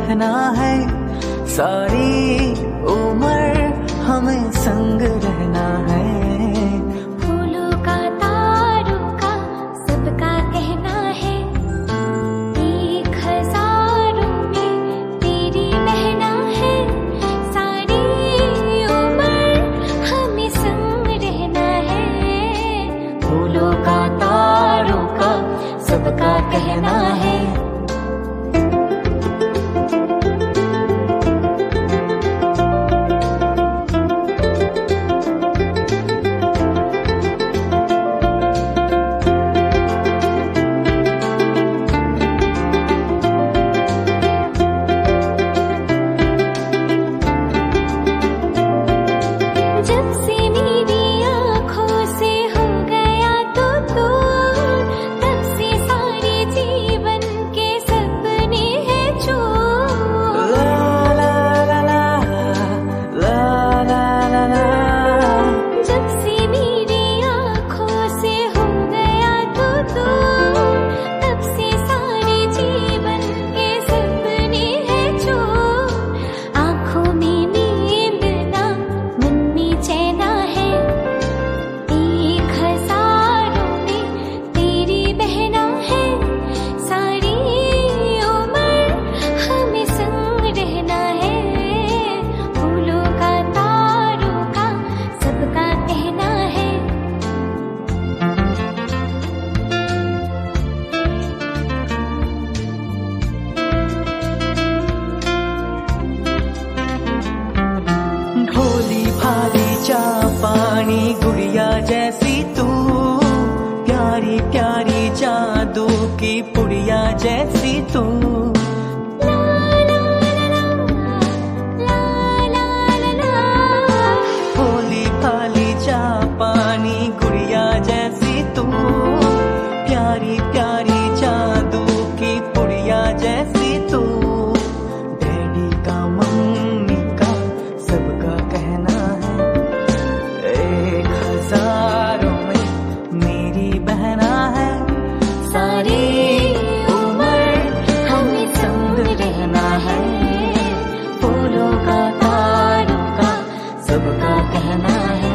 देखना है, सारी उम्र हमें संग रहना है। फूलों का तारों का सबका कहना है, एक हजारों में तेरी बहना है, सारी उम्र हमें संग रहना है। फूलों का तारों का सबका कहना है। पानी गुड़िया जैसी तू, प्यारी प्यारी जादू की पुड़िया जैसी तू। भोली भाली जा पानी गुड़िया जैसी तू, प्यारी प्यारी जादू की पुड़िया जैसी तू। डैडी का मम्मी का सबका कहना है, एक हजारों में मेरी बहना है, सारी उम्र हमें संग रहना है। फूलों का तारों का सबका कहना है।